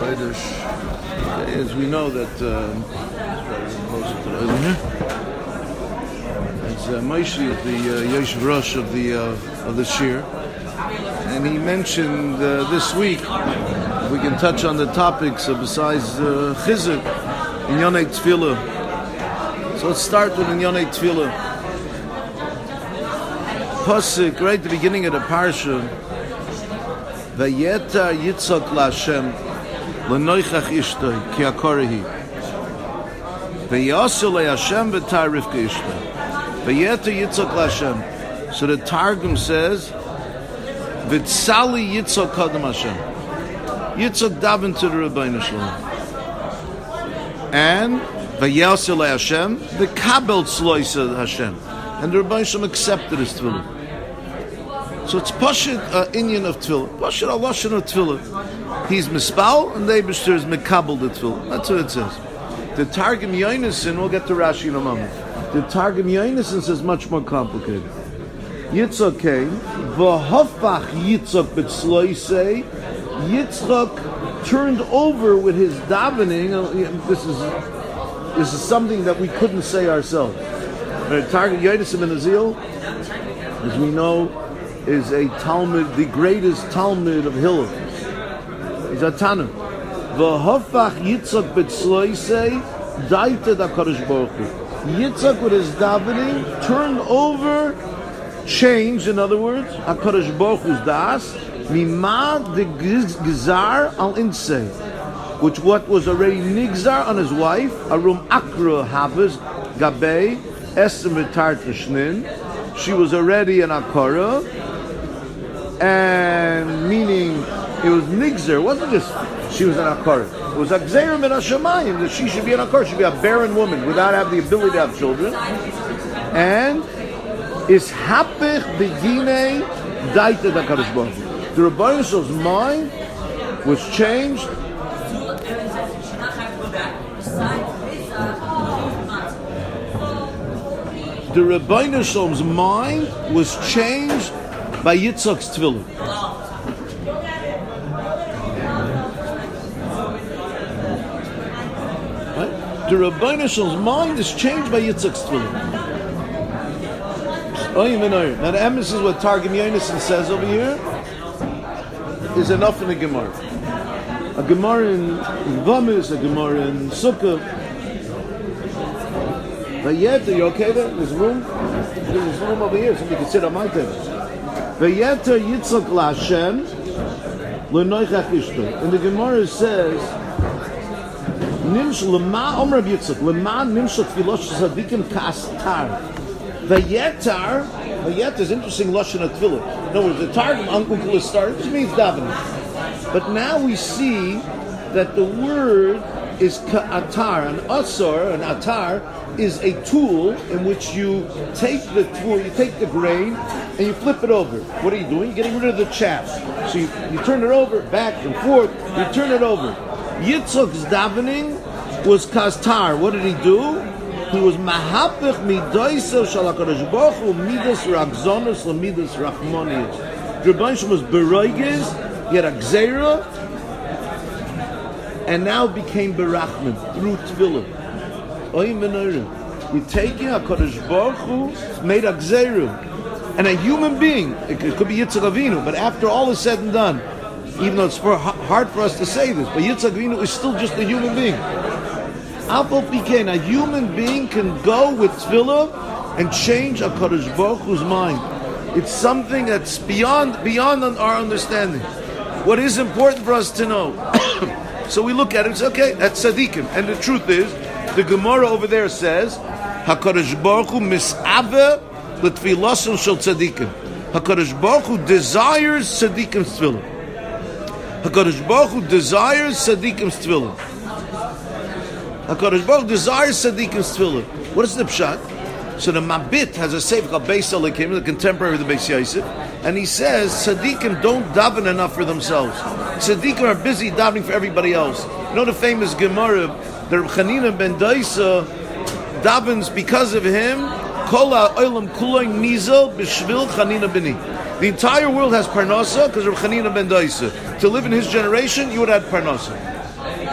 As we know that it's Moshe, the Yeshiv Rosh of the Shir, and he mentioned this week we can touch on the topics besides Chizuk in Yonei Tefillah. So let's start with in Yonei Tefillah. Pasuk right at the beginning of the parsha. Vayeta Yitzchak LaHashem L'noichach ishtoi ki akorehi Vayasu LeHashem v'tar Rivka ishtoi Vayeta Yitzchak LaHashem. So the Targum says V'tzali Yitzchak kadam Hashem. Yitzchak davened to the Rebbeinu Shalom, and Vayasu LeHashem v'kabel tzloisa Hashem, and the Rebbeinu Shalom accepted his tefillah. So it's Pashit Inyan of Tefillah. Pashit Aloshan of Tefillah. He's Mispal and the Eibishter is Mekabel the Tefillah. That's what it says. The Targum Yonason, we'll get to Rashi in a moment. The Targum Yonason says much more complicated. Yitzchak came, V'hafach Yitzchak b'tzloisei. Yitzchak turned over with his davening. This is something that we couldn't say ourselves. The Targum Yonason ben Azil, as we know, is a Talmud, the greatest Talmud of Hillel. He's a Tana. V'hafach Yitzchak b'tzloisei daita d'HaKadosh Baruch Hu. Yitzchak with his davening turned over, changed, in other words, HaKadosh Baruch Hu's das, mima de gizar al insei, which what was already nigzar on his wife, arum akra habes gabei esem v'tar tishnin. She was already an akara, and meaning it was nigzer. It wasn't just she was an akara. It was akzeir min hashamayim that she should be an akara. She should be a barren woman without having the ability to have children. And is hapich begine daita d'Hakadosh Baruch Hu. The Rebbeinu Shalom's mind was changed. The Rebbeinu Shalom's mind was changed by Yitzchak's tefillah. Right? The Rebbeinu Shalom's mind is changed by Yitzchak's tefillah. Now the emphasis what Targum Yonason says over here is enough in the Gemara. A Gemara in Vamis, a Gemara in Sukkah. But yet, are you okay there? There's room? There's room over here, so you can sit on my table. Vayeta Yitzchak LaHashem L'noichach ishtoi. And the Gemara says, Nimsh Lema Omer of Yitzchak Lema Nimsh Tfilosh Tzadikim Ka'astar. Vayeta is interesting lashon of tefillah. In other words, the Targum Uncle start, which means davening. But now we see that the word is ka'atar. An asar, an atar, is a tool in which you take the tool, you take the grain, and you flip it over. What are you doing? You're getting rid of the chaff. So you turn it over, back and forth, you turn it over. Yitzchak's davening was kastar. What did he do? He was mahapich midaisa shal HaKadosh Baruch Hu midas ragzonos l'midas rachmonius. The Rebbeinu Shalom was beroiges, he had a gzeira, and now became berachman through tefillah. You're taking HaKadosh Baruch Hu, made a gzeira, and a human being, it could be Yitzchak Avinu, but after all is said and done, even though it's hard for us to say this, but Yitzchak Avinu is still just a human being. Apol Pikein, a human being can go with tefillah and change HaKadosh Baruch Hu's mind. It's something that's beyond our understanding. What is important for us to know? So we look at it and say, okay, that's tzaddikim. And the truth is, the Gemara over there says, HaKadosh Baruch Hu mis'ave l'tfilason shel tzaddikim. HaKadosh Baruch Hu desires tzaddikim's tefillah. HaKadosh Baruch Hu desires tzaddikim's tefillah. HaKadosh Baruch Hu desires tzadikim's tefillah. What is the pshat? So the Mabit has a sefer called Beis Elikim, the contemporary of the Beis Yosef, and he says tzaddikim don't daven enough for themselves. Tzaddikim are busy davening for everybody else. You know the famous Gemara, the Reb Chanina ben Daisa davens because of him. Kol ha'olam kulay nizel b'shvil Chanina b'ni. The entire world has parnasa because of Chanina ben Daisa. To live in his generation, you would have parnasa.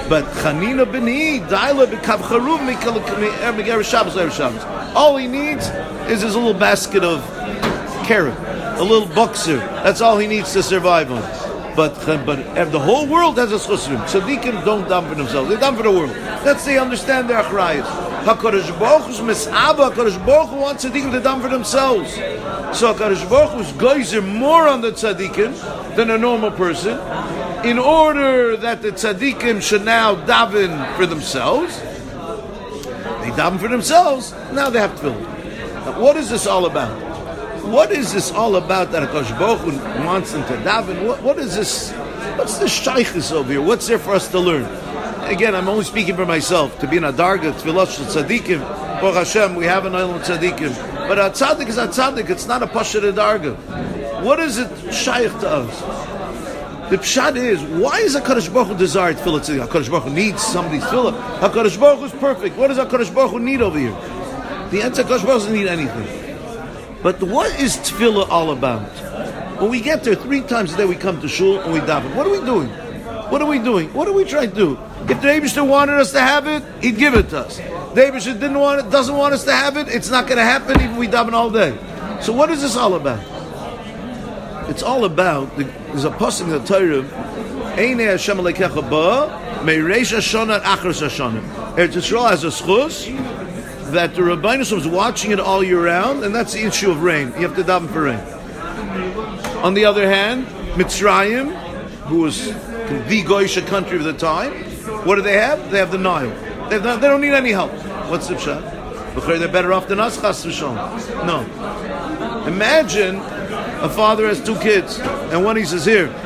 But Chanina B'ni, Daila B'kav Charuv Me'er Shabbos Erev Shabbos. All he needs is his little basket of carrot, a little boxer. That's all he needs to survive on. But the whole world has a chusrim. Tzaddikim don't daven for themselves; they daven for the world. That's they understand their achrayus. Hakadosh Baruch Hu's mis'aba. Hakadosh Baruch Hu wants tzaddikim to daven for themselves. So Hakadosh Baruch Hu's geyser more on the tzaddikim than a normal person, in order that the tzaddikim should now daven for themselves. They daven for themselves. Now they have tefillin. Now, what is this all about? What is this all about that HaKadosh Baruch Hu wants them to daven? What is this? What's the shaykhis over here? What's there for us to learn? Again, I'm only speaking for myself. To be in a darga, tefillah shel tzaddikim, Baruch Hashem, we have an island tzaddikim. But a tzaddik is a tzaddik. It's not a pashat darga. What is it shaykh to us? The pshat is, why is HaKadosh Baruch Hu desire tefillah tzaddik? HaKadosh Baruch Hu needs somebody's tefillah. HaKadosh Baruch Hu is perfect. What does HaKadosh Baruch Hu need over here? The answer, HaKadosh Baruch Hu doesn't need anything. But what is tefillah all about? When we get there 3 times a day, we come to shul and we daven. What are we doing? What are we doing? What are we trying to do? If the Eibishter wanted us to have it, He'd give it to us. The Eibishter doesn't want us to have it, it's not going to happen even if we daven all day. So what is this all about? It's all about, there's a pasuk in the Torah, Einei Hashem Elokecha ba, Meireish Hashana Achros Hashana. Eretz Yisrael has a schus that the Rabbeinu was watching it all year round, and that's the issue of rain. You have to daven for rain. On the other hand, Mitzrayim, who was the Goyish country of the time, what do they have? They have the Nile. They don't need any help. What's the pshat? They're better off than us, chas v'shalom. No. Imagine a father has 2 kids, and one he says,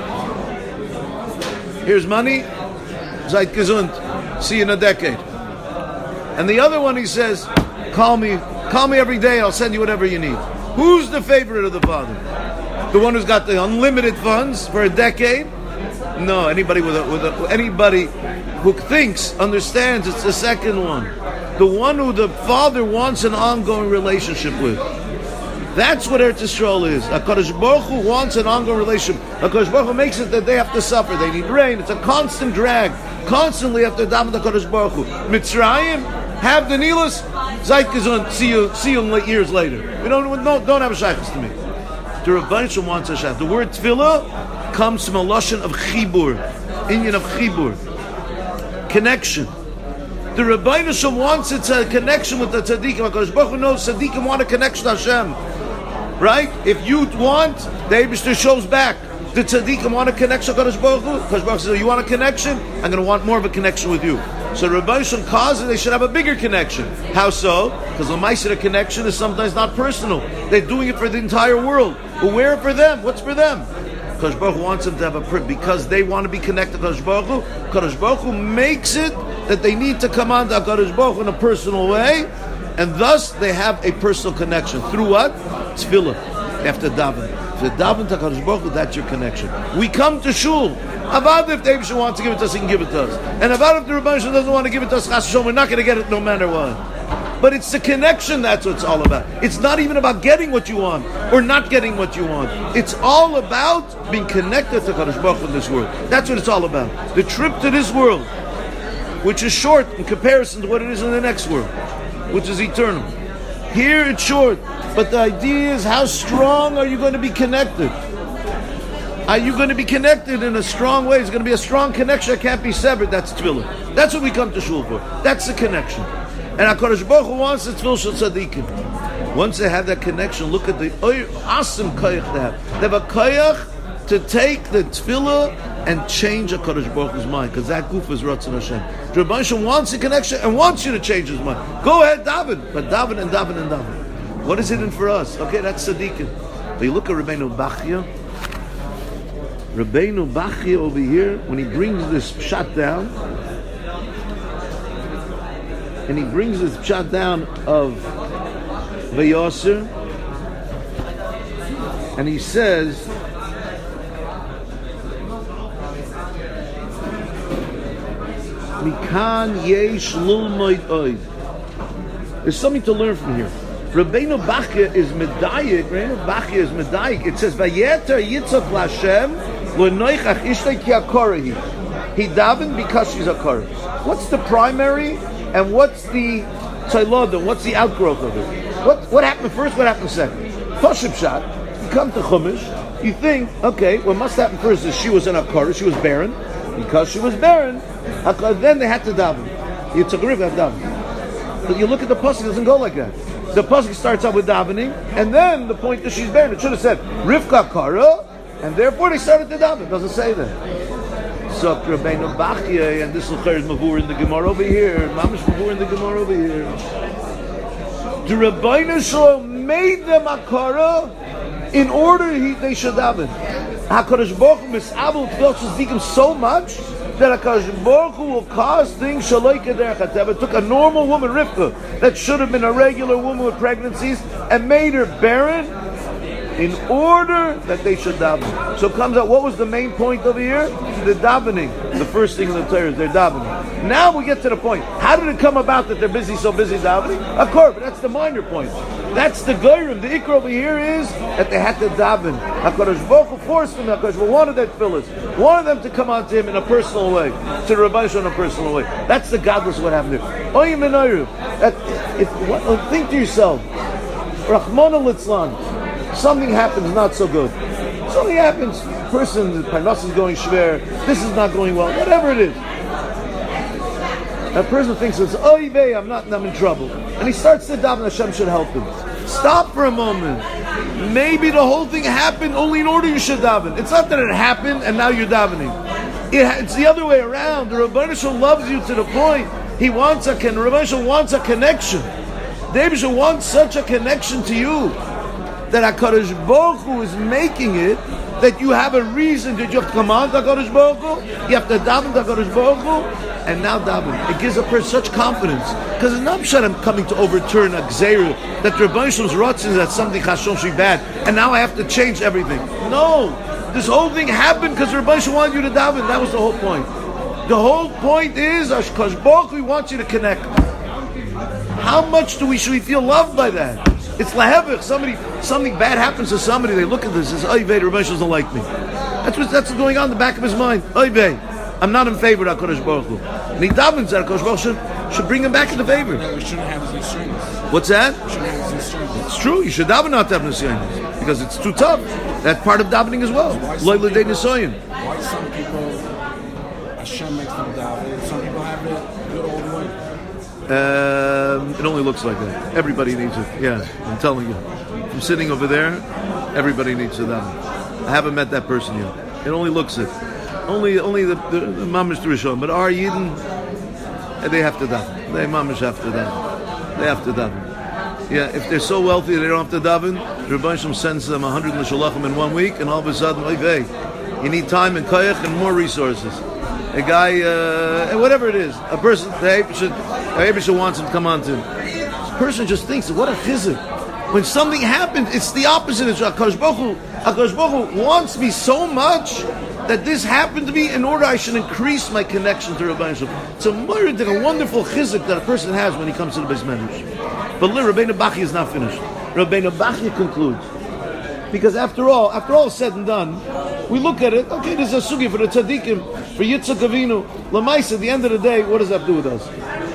here's money, seid gesund, see you in a decade. And the other one he says, call me every day, I'll send you whatever you need. Who's the favorite of the father? The one who's got the unlimited funds for a decade? No, anybody anybody who understands it's the second one. The one who the father wants an ongoing relationship with. That's what Eretz Yisrael is. HaKadosh Baruch Hu wants an ongoing relationship. HaKadosh Baruch Hu makes it that they have to suffer. They need rain. It's a constant drag. Constantly have to daven HaKadosh Baruch Hu. Mitzrayim, have the Nilas, Zayt Gesund, see you years later. We don't have a shaykhs to me. The Rebbeinu Shalom wants a shaykhs. The word tefillah comes from a lashon of chibur, inyan of chibur, connection. The Rebbeinu Shalom wants it's a connection with the tzaddikim. HaKadosh Baruch Hu knows tzaddikim want a connection to Hashem. Right? If you want, the Eibishter shows back. The tzaddikim want a connection to HaKadosh Baruch Hu. HaKadosh Baruch Hu says, you want a connection? I'm going to want more of a connection with you. So the Rebbeinu Shalom causes they should have a bigger connection. How so? Because the Maaseh connection is sometimes not personal. They're doing it for the entire world. But where for them? What's for them? HaKadosh Baruch Hu wants them to have because they want to be connected to HaKadosh Baruch Hu. HaKadosh Baruch Hu makes it that they need to come on to HaKadosh Baruch Hu in a personal way, and thus they have a personal connection. Through what? Tefillah. They have to daven. If they daven to HaKadosh Baruch Hu, that's your connection. We come to shul. About if the Eibishter wants to give it to us, he can give it to us. And about if the Rebbeinu Shalom doesn't want to give it to us, chas v'shalom, we're not going to get it no matter what. But it's the connection that's what it's all about. It's not even about getting what you want or not getting what you want. It's all about being connected to HaKadosh Baruch Hu in this world. That's what it's all about. The trip to this world, which is short in comparison to what it is in the next world, which is eternal. Here it's short, but the idea is how strong are you going to be connected? Are you going to be connected in a strong way? It's going to be a strong connection that can't be severed. That's tefillah. That's what we come to shul for. That's the connection. And HaKadosh Baruch Hu wants the tefillah shel tzaddikim. Once they have that connection, look at the awesome koyach they have. They have a koyach to take the tefillah and change HaKadosh Baruch Hu's mind, because that goof is Ratzon Hashem. The Rebbeinu Shalom wants a connection and wants you to change his mind. Go ahead, daven, but daven and daven and daven. What is it in for us? Okay, that's tzaddikim. But you look at Rabbeinu Bachya. Rabbeinu Bachya over here, when he brings this pshat down, and he brings this pshat down of Vayoser, and he says, Mikan yesh lulmoid oid. There's something to learn from here. Rabbeinu Bachya is medayik. It says, Vayeter Yitzchak Lashem lo noichach ishtay ki akorahi. He davened because she's a kar. What's the primary and what's the tzayloda? What's the outgrowth of it? What happened first? What happened second? Pashib shot. You come to Chumash. You think, okay, what must happen first is she was in a kar. She was barren. Because she was barren, then they had to daven. You took a riv, have daven. But you look at the pasuk, it doesn't go like that. The pasuk starts out with davening, and then the point is she's barren. It should have said Rivka kara, and therefore they started to daven. It doesn't say that. So Rabbeinu Bachya, and this is Mavur in the Gemara over here. Mamish Mavur in the Gemara over here. The Rabbeinu Shalom made them a kara in order they should daven. HaKadosh Baruch Hu mis'abel tefillah tzadikim so much that HaKadosh Baruch Hu will cause things shaloi kederech hateva. It took a normal woman, Rivka, that should have been a regular woman with pregnancies, and made her barren in order that they should daven. So it comes out, what was the main point over here? The davening. The first thing in the Torah is they're davening. Now we get to the point. How did it come about that they're so busy davening? Of course, but that's the minor point. That's the geirim. The ikra over here is that they had to daven. HaKadosh Baruch Hu forced them. HaKadosh Baruch Hu wanted that tefillas. Wanted them to come on to him in a personal way. To the Rabbi Shon in a personal way. That's the godless what happened there. Oyim and Oyru. Think to yourself. Rachmana litzlan. Something happens not so good. Something happens. Person, the parnas is going shver. This is not going well. Whatever it is. That person thinks it's oy vey, I'm in trouble, and he starts to daven. Hashem should help him. Stop for a moment. Maybe the whole thing happened only in order you should daven. It's not that it happened and now you're davening. It's the other way around. The Rebbeinu Shalom loves you to the point he wants the Rebbeinu Shalom wants a connection. The Rebbeinu Shalom wants such a connection to you that HaKadosh Baruch Hu is making it that you have a reason that you have to command HaKadosh Baruch Hu, you have to daven HaKadosh Baruch Hu, and now daven. It gives a person such confidence. Because it's not that I'm coming to overturn a gzeira, that the Rebbeinu Shalom's rotzin is that something chashon should be bad, and now I have to change everything. No! This whole thing happened because the Rebbeinu Shalom wanted you to daven. That was the whole point. The whole point is, HaKadosh Baruch Hu wants you to connect. How much should we feel loved by that? It's lahevich. Something bad happens to somebody. They look at this and say, "Oy vey, the Rebbeinu Shalom doesn't like me." That's what's going on in the back of his mind. Oy vey, I'm not in favor of HaKadosh Baruch Hu. And he davens that HaKadosh Baruch Hu should bring him back into favor. No, we shouldn't have his instruments. What's that? We shouldn't have his instruments. It's true. You should daven not to have nisyonis because it's too tough. That's part of davening as well. Loy l'dei nisoyin. Why some people Hashem makes them daven? Some people have it good all the way. It only looks like that. Everybody needs it. Yeah, I'm telling you. I'm sitting over there. Everybody needs to daven. I haven't met that person yet. It only looks it. Only the mamish to Rishon. But our Yidden, they have to daven. They mamish have to daven. They have to daven. Yeah, if they're so wealthy they don't have to daven, the Rebbeinu Shalom sends them 100 l'shalachim in 1 week, and all of a sudden, hey, you need time and koyach and more resources. A guy, whatever it is, a person, the Eibusha wants him to come on to him. This person just thinks, what a chizuk. When something happens, it's the opposite. It's HaKadosh Baruch Hu wants me so much that this happened to me in order I should increase my connection to Rebbeinu Shalom. It's a wonderful chizuk that a person has when he comes to the Beis Medrash. But Rabbeinu Bachya is not finished. Rabbeinu Bachya concludes. Because after all said and done, we look at it, okay, this is a sugi for the tzaddikim, for Yitzchak Avinu. L'maisa, at the end of the day, what does that have to do with us?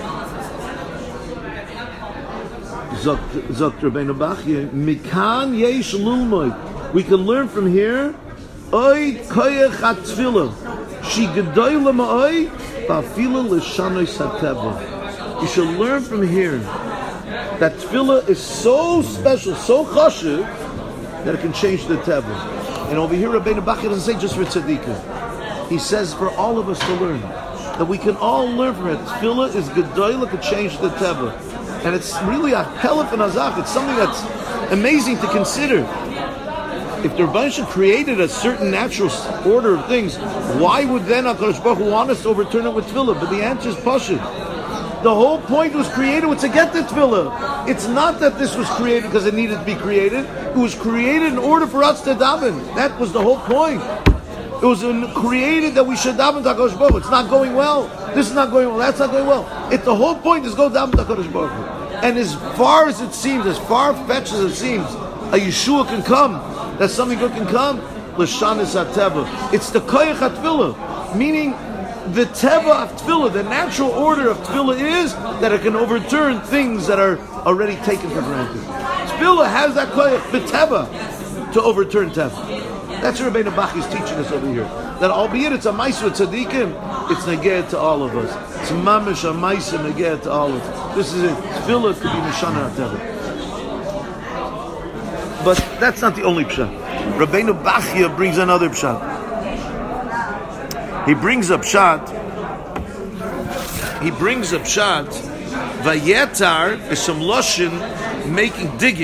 Zokt Rabbeinu Bachya, Mikan yesh lulmoy. We can learn from here, Oy koyach hatfilah, she gedoyla ma'oy, ba'afila l'shanoi sateva. You should learn from here that tefillah is so special, so chashuv, that it can change the teva. And over here, Rabbeinu Bachya doesn't say just for tzaddikim. He says for all of us to learn. That we can all learn from it. Tefillah is gedoyla to change the teva. And it's really a helif and azach. It's something that's amazing to consider. If the Rebbeinu Shalom created a certain natural order of things, why would then HaKadosh Baruch Hu want us to overturn it with tefillah? But the answer is pashut. The whole point was created to get the tefillah. It's not that this was created because it needed to be created. It was created in order for us to daven. That was the whole point. It was created that we should daven to HaKadosh Baruch Hu. It's not going well. This is not going well. That's not going well. The whole point is go daven to HaKadosh Baruch Hu. And as far as it seems, as far-fetched as it seems, a Yeshua can come, that something good can come, l'shanis hateva. It's the koyach hatfilah, meaning the teva of tefillah, the natural order of tefillah is that it can overturn things that are already taken for granted. Tefillah has that koyach, the teva, to overturn teva. That's what Rabbeinu Bach is teaching us over here. That albeit it's a ma'aseh tzaddikim, it's negeh to all of us. It's mamish a ma'aseh negeh to all of us. This is it. Tefillah could be mishana teva. But that's not the only pshat. Rabbeinu Bachya brings another pshat. He brings up pshat. Vayetar is some loshin making digging,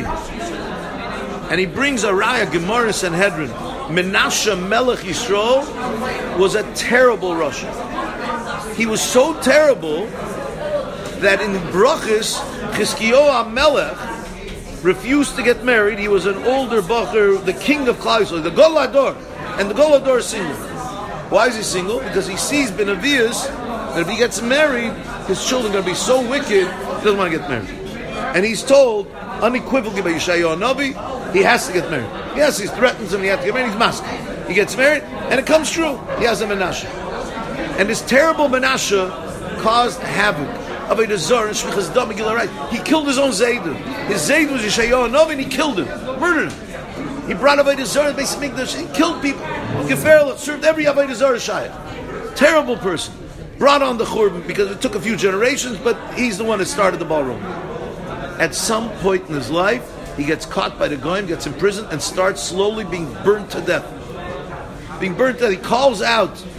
and he brings a raya Gemara Sanhedrin. Menashe Melech Yisrael was a terrible Rasha. He was so terrible that in Brachis Chizkiyahu HaMelech refused to get married. He was an older bacher, the king of Klal Yisrael, the Gadol Hador, and the Gadol Hador is single. Why is he single? Because he sees Ben Avias that if he gets married, his children are going to be so wicked, he doesn't want to get married. And he's told unequivocally by Yeshayahu Navi, he has to get married. Yes, he threatens him, he has to get married, he's masked. He gets married, and it comes true. He has a Menashe. And this terrible Menashe caused havoc. Avodah Zarah and Shvichas Dam Megillah Right. He killed his own Zayd. His Zayd was Yeshayahu Navi, and he killed him, murdered him. He brought Avodah Zarah, basically he killed people. Geferel served every Avodah Zarah Shayach. Terrible person. Brought on the Churban because it took a few generations, but he's the one that started the ballroom. At some point in his life, he gets caught by the Goyim, gets imprisoned, and starts slowly being burnt to death. Being burnt to death. He calls out to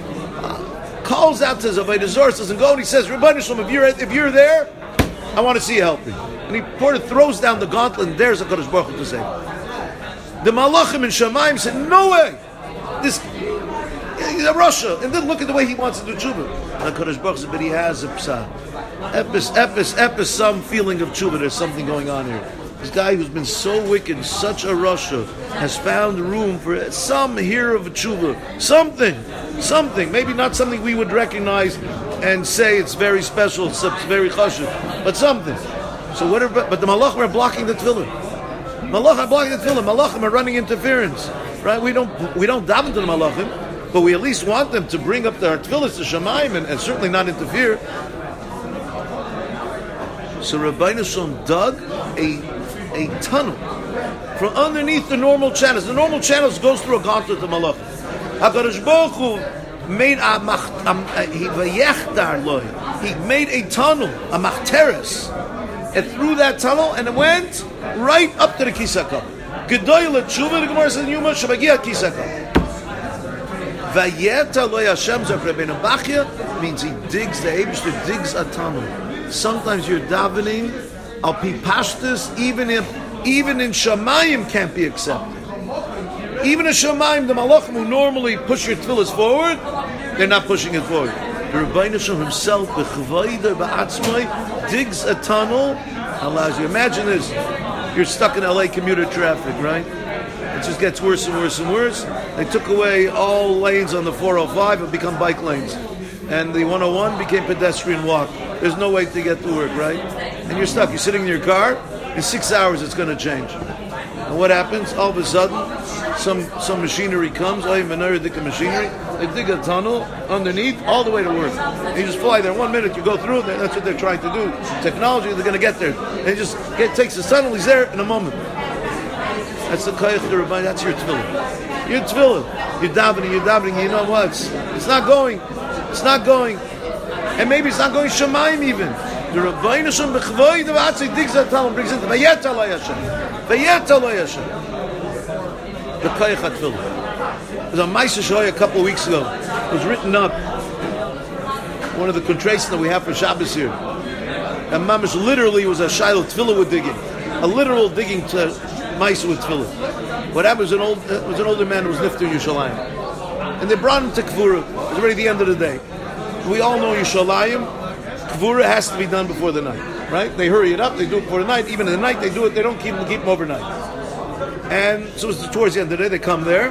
his Avodah Zarah, doesn't go, and he says, Rebbeinu Shalom, if you're there, I want to see you help me. And he throws down the gauntlet, and there's HaKadosh Baruch Hu to save him. The Malachim in Shamayim said, no way! He's a Russia, and then look at the way he wants to do tshuva. HaKadosh Baruch Hu said, but he has a psah. Epis, some feeling of tshuva, there's something going on here. This guy who's been so wicked, such a Russia, has found room for some here of a tshuva. Something. Maybe not something we would recognize and say it's very special, it's very chashuv, but something. So whatever. But the malachim are blocking the tefillah. Malachim are running interference. Right? We don't daven to the malachim, but we at least want them to bring up their tefillahs to Shamayim and certainly not interfere. So Rabbeinu Shalom dug a tunnel from underneath the normal channels. The normal channels goes through a gauntlet of malachim. HaKadosh Baruch Hu made he made a tunnel, a machteres, and through that tunnel, and it went right up to the Kisakah. Gedoyle tshuva, the Gemara says, Yuma Shabagia Kisakah. Vayeta lo Hashem zok Rabbeinu Bachya means he digs, the Eibishter digs a tunnel. Sometimes you're davening, al pi pashtus, even in Shamayim can't be accepted. Even in Shamayim, the malachim who normally push your tefillahs forward, they're not pushing it forward. The Rebbeinu Shalom himself, b'chvayda ba'atzmai, digs a tunnel, allows you. Imagine this: you're stuck in LA commuter traffic, right? It just gets worse and worse and worse. They took away all lanes on the 405 and become bike lanes, and the 101 became pedestrian walk. There's no way to get to work, right? And you're stuck. You're sitting in your car. In 6 hours, it's going to change. And what happens? All of a sudden, some machinery comes. Machinery. They dig a tunnel underneath all the way to work. And you just fly there. 1 minute, you go through. That's what they're trying to do. Technology, they're going to get there. And takes the tunnel. He's there in a moment. That's the koyach of the Rabbi. That's your tefillah. Your tefillah. You're davening. You know what? It's not going. And maybe it's not going Shamayim even. The Rabbeinu Shalom b'chvoy the Vatzei digs that tunnel, brings it to Vayeta lo Yashem. The koyach HaTefillah. There's a Ma'aseh Shoy a couple of weeks ago. It was written up. One of the contrasts that we have for Shabbos here. And Mamish literally was a Shiloh Tefillah with digging. A literal digging to Ma'aseh with Tefillah. What happened was an older man who was nifter in Yerushalayim. And they brought him to Kvura. It was already the end of the day. We all know Yerushalayim. Kvura has to be done before the night, right? They hurry it up, they do it before the night. Even in the night, they do it. They don't keep them overnight. And so it's towards the end of the day, they come there,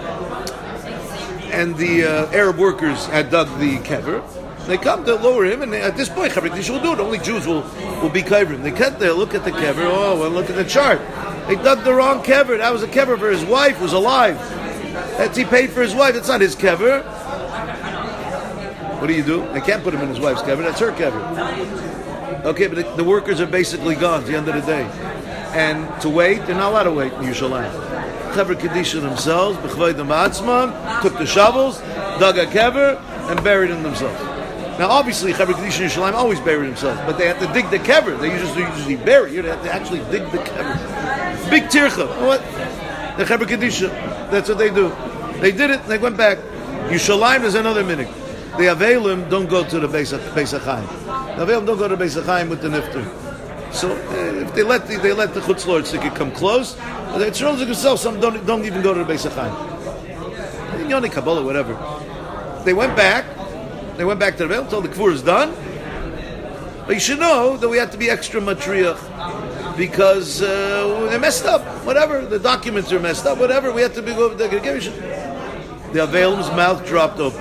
and the Arab workers had dug the kever. They come to lower him, and at this point, Chavrit will do it. Only Jews will be kavrim. They get there, look at the kever. Oh, well, look at the chart. They dug the wrong kever. That was a kever for his wife, who was alive. He paid for his wife. It's not his kever. What do? They can't put him in his wife's kever. That's her kever. Okay, but the workers are basically gone at the end of the day. And to wait, they're not allowed to wait in Yerushalayim. Kever Kedisha themselves, b'chvaydim ba'atzmam, took the shovels, dug a kever, and buried them themselves. Now, obviously, Kever Kedisha in Yerushalayim always bury themselves, but they have to dig the kever. They usually bury. You have to actually dig the kever. Big tircha. What? The Kever Kedisha. That's what they do. They did it. They went back. Yerushalayim is another minute. The Avelim don't go to the Beis HaChaim. The Avelim don't go to the Beis HaChaim with the nifter. So if they let the Chutz Lord Tzidkik come close, the Tzidkik themselves some don't even go to the Beis HaChaim. Yoni Kabbalah, whatever. They went back to the Avelim, told the Kfur is done. But you should know that we have to be extra matriach because they messed up. Whatever, the documents are messed up. Whatever, we have to be go. The Avelim's mouth dropped open.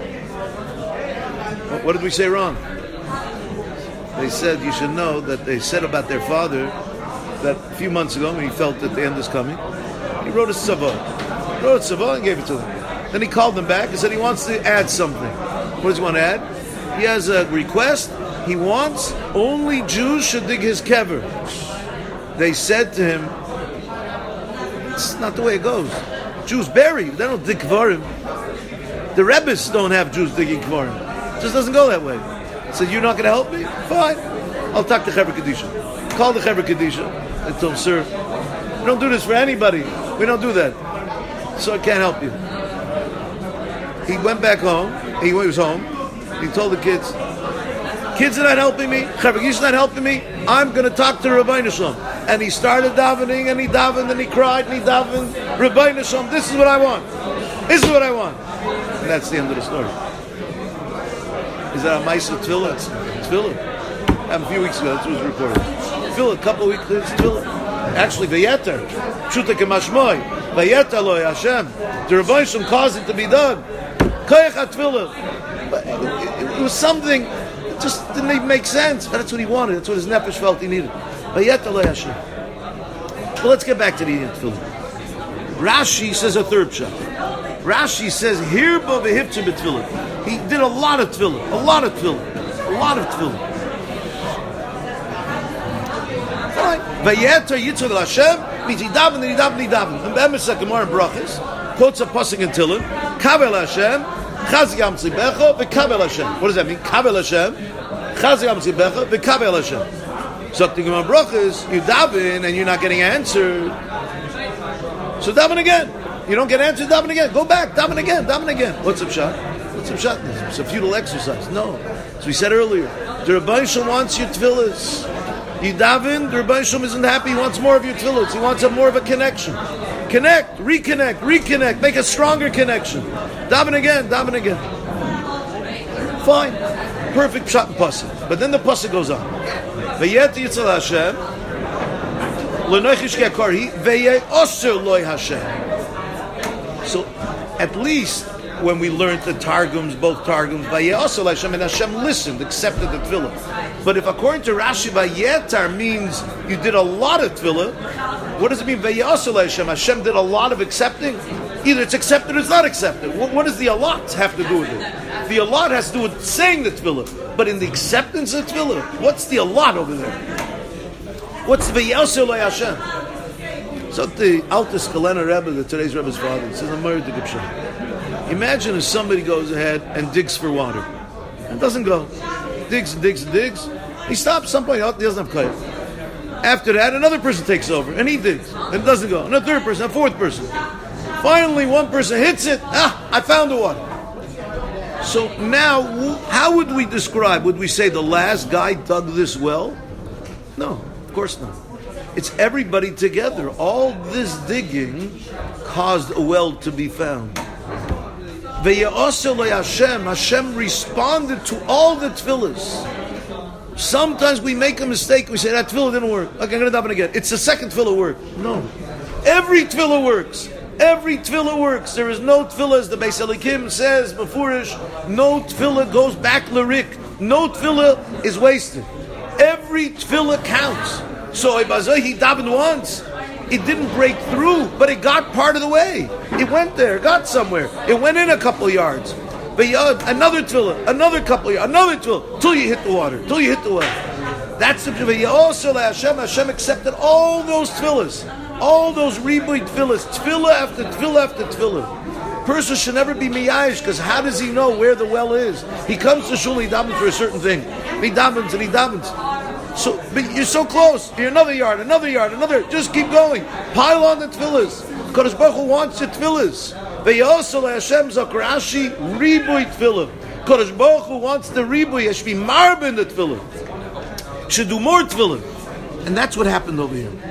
What did we say wrong? They said, you should know that they said about their father that a few months ago when he felt that the end is coming, he wrote a tzava and gave it to them. Then he called them back and said he wants to add something. What does he want to add? He has a request. He wants only Jews should dig his kever. They said to him, it's not the way it goes. Jews bury, they don't dig kvarim. The Rebbes don't have Jews digging kvarim. It just doesn't go that way. He said, you're not going to help me? Fine. I'll talk to Kever Kedisha. Call the Kever Kedisha and tell him, sir, we don't do this for anybody. We don't do that. So I can't help you. He went back home. He was home. He told the kids are not helping me. Kever Kedisha not helping me. I'm going to talk to Rabbeinu Shalom. And he started davening, and he davened, and he cried, and he davened. Rabbeinu Shalom, this is what I want. This is what I want. And that's the end of the story. Is that a Maisa Tefillah? It's Tefillah. A few weeks ago, that was reported. Tefillah, a couple of weeks, it's Tefillah. Actually, Vayeter. Pshuta kemashmoi. Vayeter lo Hashem. The Rebbeinu Shalom caused it to be done. Koyach HaTefillah. But it was something, it just didn't even make sense. But that's what he wanted. That's what his nefesh felt he needed. Vayeter lo Hashem. Well, let's get back to the Tefillah. Rashi says a third shot. Rashi says, Hirba v'hipcha b'tefillah. He did a lot of tefillah. Fine. Vayeter yitzchak Hashem means he davened. And Be'emes Gemara in Brachos quotes a pasuk in Tehillim, Kabel Hashem, Chaz Yam Tzibecha, v'Kabel Hashem. What does that mean? Kabel Hashem, Chaz Yam Tzibecha, v'Kabel Hashem. So the Gemara in Brachos, you daven and you're not getting answered. So daven again. You don't get answered, daven again. Go back, daven again. What's up, shot? It's a futile exercise. No. As we said earlier, the Rebbeinu Shalom wants your tefillahs. You daven, the Rebbeinu Shalom isn't happy. He wants more of your tefillahs. He wants more of a connection. Connect, reconnect. Make a stronger connection. Daven again. Fine. Perfect shot and pasuk. But then the pasuk goes on. Vayet yitzal Hashem l'noichish ke'karhi v'yei osir loy Hashem. So, at least when we learned the Targums, both Targums, Vayasol Hashem, and Hashem listened, accepted the Tefillah. But if according to Rashi, Vayetar means you did a lot of Tefillah, what does it mean, Vayasol Hashem? Hashem did a lot of accepting? Either it's accepted or it's not accepted. What does the allot have to do with it? The allot has to do with saying the Tefillah. But in the acceptance of Tefillah, what's the allot over there? What's Vayasol Hashem? So the Altus Kalena Rebbe, the today's Rebbe's father, says, imagine if somebody goes ahead and digs for water. It doesn't go. Digs. He stops some point, he doesn't have kayach. After that, another person takes over, and he digs. And it doesn't go. And a third person, a fourth person. Finally, one person hits it. I found the water. So now, how would we describe? Would we say the last guy dug this well? No, of course not. It's everybody together. All this digging caused a well to be found. Hashem responded to all the tefillahs. Sometimes we make a mistake. We say, that tefillah didn't work. Okay, I'm going to daven again. It's the second tefillah work. No. Every tefillah works. There is no tefillah, as the Beis Elikim says, Mefurish, no tefillah goes back lirik. No tefillah is wasted. Every tefillah counts. So he davened once. It didn't break through, but it got part of the way. It went there, got somewhere. It went in a couple of yards. Another tefillah, another couple of years, another tefillah, till you hit the water, till you hit the well. That's the V'ya'osel Hashem. Hashem accepted all those tefillahs, all those ribuy tefillahs, tefillah after tefillah after tefillah. Person should never be miyayish, because how does he know where the well is? He comes to shul, he davens for a certain thing. He davens and he davens. So, but you're so close. You're another yard, another. Just keep going. Pile on the tefillahs. Kodesh Baruch Hu wants your tefillahs. V'ya'osel Hashem zakar Rashi ribuy tefillah. Kodesh Baruch Hu wants the ribuy. It should be marba in the tefillah. Should do more tefillah. And that's what happened over here.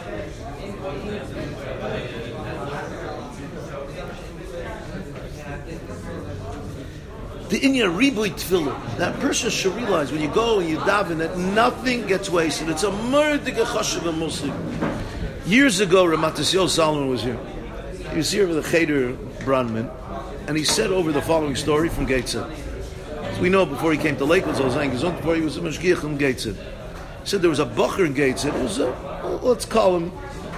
The Inya ribuy tefillah. That person should realize when you go and you daven that nothing gets wasted. It's a murdige chashuv and muslim. Years ago, Ramat Yisrael Solomon was here. He was here with a Cheder Brandman, and he said over the following story from Gateshead. As we know, before he came to Lakewood, before he was a mashgiach in Gateshead. He said there was a bacher in Gateshead. It was let's call him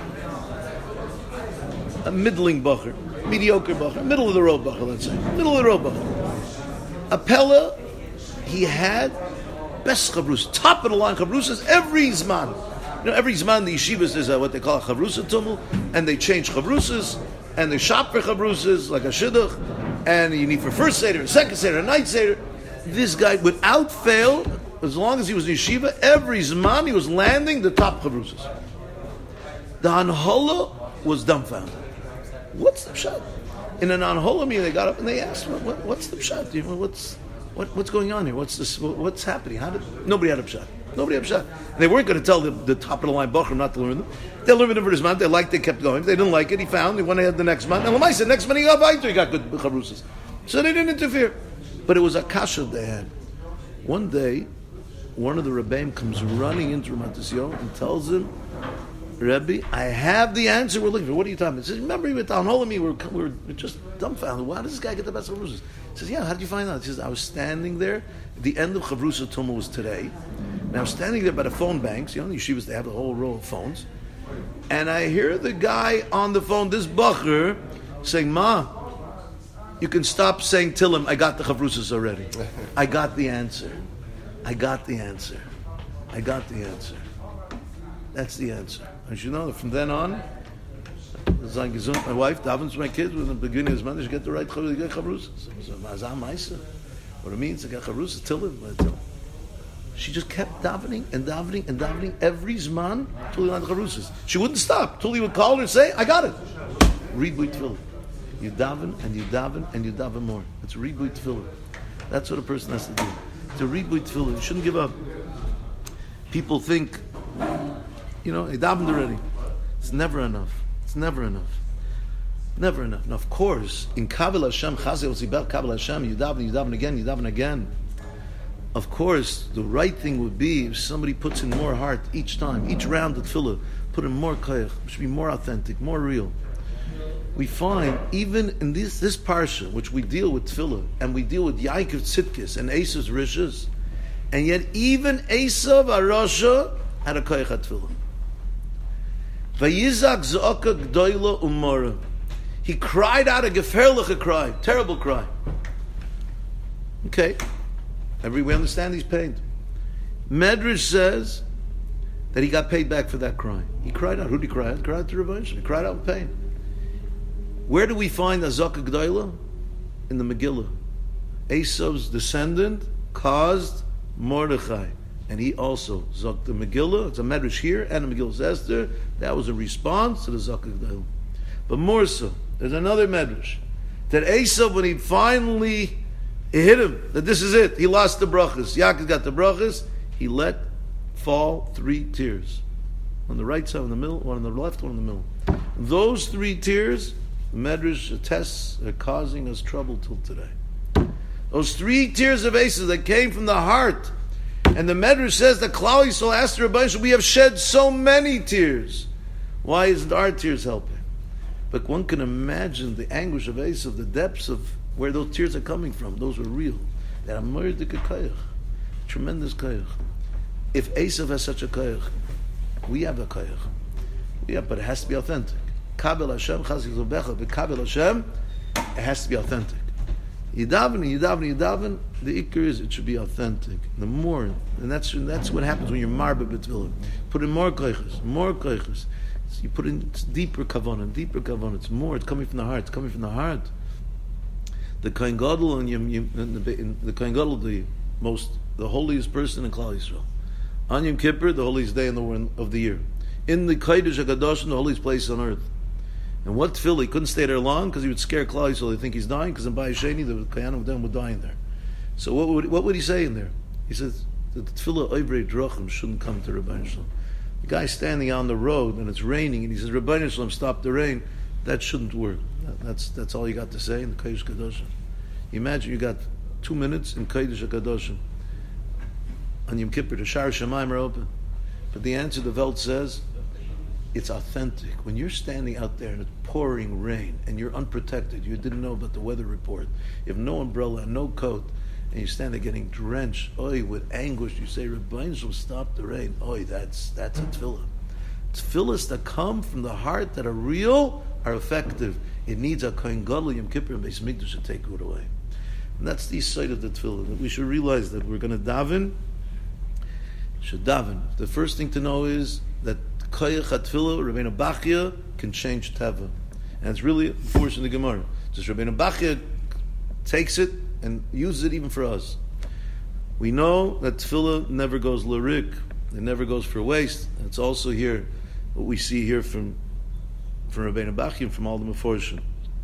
a middling bacher, mediocre bacher, middle of the road bacher, let's say. Middle of the road bacher. A Pella, he had best chavrus, top of the line chavrusas every zman. You know, every zman the yeshivas is what they call a chavrusa tumul, and they change chavrusas, and they shop for chavrusas like a shidduch, and you need for first seder, second seder, night seder. This guy, without fail, as long as he was in yeshiva, every zman he was landing the top chavrusas. The Anhola was dumbfounded. What's the pshat? In an Anhola meeting, they got up and they asked, "What's the pshat? You know, what's going on here? What's this? What's happening? Nobody had a pshat. Nobody had a pshat. They weren't going to tell the top of the line bacher not to learn them. They learned them for this month. They liked. They kept going. If they didn't like it, he found. He went ahead the next month. And Lamai said, next month he got weiter. He got good chavrusas. So they didn't interfere. But it was a kasha they had. One day, one of the Rebbeim comes running into Ramat Yisrael and tells him, Rebbe, I have the answer we're looking for. What are you talking about? He says, remember you were down holding me, we were just dumbfounded. Why does this guy get the best chavrusas? He says, yeah, how did you find out? He says, I was standing there, the end of Chavrusa Tumah was today, and I was standing there by the phone banks, the yeshivas, they have a whole row of phones, and I hear the guy on the phone, this bacher, saying, Ma, you can stop saying Tillim, I got the Chavrusas already. I got the answer. I got the answer. I got the answer. That's the answer. As you know, from then on, my wife davens my kids with the beginning of his month, she get the right chavrusas. What it means to get chavrusas, Tillim. She just kept davening and davening and davening every zman till he learned the chavrusas. She wouldn't stop till he would call her and say, I got it. Ribuy tefillah. You daven and you daven and you daven more. It's ribuy tefillah. That's what a person has to do. It's a ribuy tefillah. You shouldn't give up. People think, he davened already. It's never enough. It's never enough. Never enough. Now, of course, in Kabbalah Hashem, Kabbalah Hashem, you daven again. Of course, the right thing would be if somebody puts in more heart each time, each round of tefillah, put in more koyach, should be more authentic, more real. We find, even in this parsha, which we deal with tefillah, and we deal with Yaakov Tzidkis and Esav's rishas, and yet even Esav Arasha had a koyach at tefillah. Vayizak z'oka gdoila umara. He cried out a geferliche cry, terrible cry. Okay, we understand he's paid. Medrash says that he got paid back for that cry. He cried out. Who did he cry out? He cried out to Rebbe. He cried out with pain. Where do we find a zaka gdoila? In the Megillah. Esav's descendant caused Mordechai. And he also zaked the Megillah. It's a medrash here and a Megillah's Esther. That was a response to the Zakah G'dayla. But more so, there's another medrash that Esav, when he finally hit him, that this is it, he lost the brachas. Yaakov got the brachas. He let fall 3 tears. On the right side, in the middle, one on the left, one in the middle. Those 3 tears, the medrash attests, are causing us trouble till today. Those 3 tears of Esav that came from the heart. And the Medrash says that Klal Yisrael asked the Rebbeinu, we have shed so many tears. Why isn't our tears helping? But one can imagine the anguish of Esav, the depths of where those tears are coming from. Those were real. They are murdik koyach, tremendous koyach. If Esav has such a koyach, we have a koyach. But it has to be authentic. Kabel Hashem, Chaz Yisrael Becha, but Kabel Hashem, it has to be authentic. You daven. The ikr is it should be authentic. The more, and that's what happens when you're marba b'tefillah. Put in more koiches. You put in deeper kavanah. It's more. It's coming from the heart. The Kohen Gadol the Kohen Gadol, the holiest person in Klal Yisrael. On Yom Kippur, the holiest day of the year. In the Kodesh HaKadosh, the holiest place on earth. And what tefillah? He couldn't stay there long because he would scare Klal Yisrael. They think he's dying because in Bayis Sheni the Kohanim of them were dying there. So what would he say in there? He says the tefillah Oivrei Drachim shouldn't come to Rebbeinu Shalom. The guy standing on the road and it's raining and he says Rebbeinu Shalom, stop the rain. That shouldn't work. That's all you got to say in the Kodesh HaKadosh. Imagine you got 2 minutes in Kodesh HaKadosh. On Yom Kippur, the Shar Shamayim are open. But the answer the Welt says, it's authentic. When you're standing out there and it's pouring rain and you're unprotected, you didn't know about the weather report, you have no umbrella and no coat, and you stand there getting drenched, with anguish, you say, Rebbeinu Shalom, stop the rain. That's a tefillah. Tefillahs that come from the heart that are real are effective. It needs a Kohen Gadol Yom Kippur and Beis Mikdash to take it away. And that's the side of the tefillah. That we should realize that we're going to daven. Should daven. The first thing to know is that Koyach HaTefillah, Rabbeinu Bachya, can change Teva. And it's really a portion of the Gemara. Just Rabbeinu Bachya takes it and uses it even for us. We know that Tefillah never goes lyric. It never goes for waste. And it's also here, what we see here from Rabbeinu Bachya and from all the Meforshim.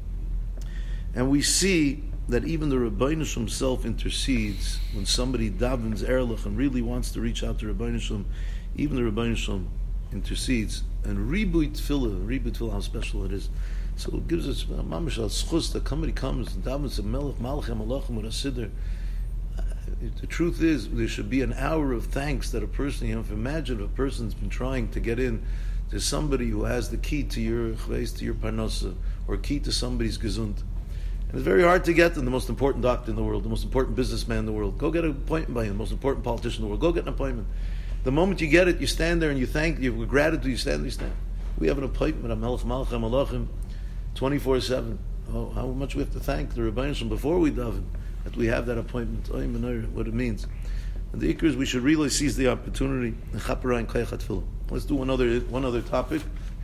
And we see that even the Rebbeinu Shalom himself intercedes when somebody davens Erlich and really wants to reach out to Rebbeinu Shalom. Even the Rebbeinu Shalom intercedes. And Ribui Tefillah, how special it is. So it gives us mamash al-schus that somebody comes and davens a melech malchem malachim with a siddur. The truth is, there should be an hour of thanks that a person, imagine if a person's been trying to get in to somebody who has the key to your chveis, to your parnasa, or key to somebody's gesund. And it's very hard to get them, the most important doctor in the world, the most important businessman in the world. Go get an appointment by him, the most important politician in the world. Go get an appointment. The moment you get it, you stand there and you thank, you with gratitude, you stand. We have an appointment at Melech Malchem Malachim 24/7. Oh, how much we have to thank the Rebbeinu Shalom before we daven that we have that appointment. What it means. And the ikr is we should really seize the opportunity. Let's do one other topic.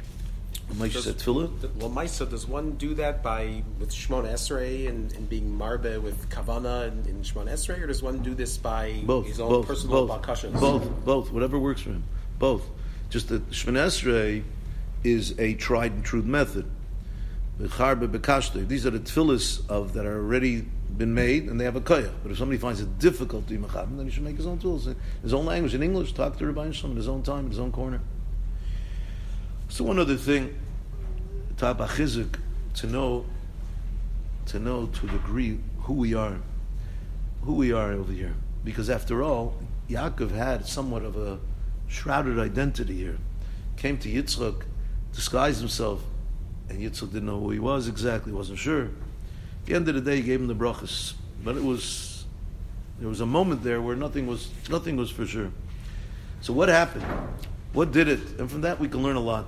Maisa, does one do that with Shemona Esrei and being marbe with Kavana in Shemona Esrei, or does one do this by his own personal bakashas? Both, whatever works for him. Both. Just that Shemona Esrei is a tried and true method. These are the tefillahs that are already been made, and they have a koyah. But if somebody finds it difficult to be mechabim, then he should make his own tools, in his own language, in English, talk to Rebbeinu Shalom in his own time, in his own corner. So one other thing, Tab Achizuk, to know to a degree who we are over here. Because after all, Yaakov had somewhat of a shrouded identity here. Came to Yitzchak, disguised himself, and Yitzchak didn't know who he was exactly, wasn't sure. At the end of the day, he gave him the brachas. But there was a moment there where nothing was for sure. So what happened? What did it? And from that we can learn a lot.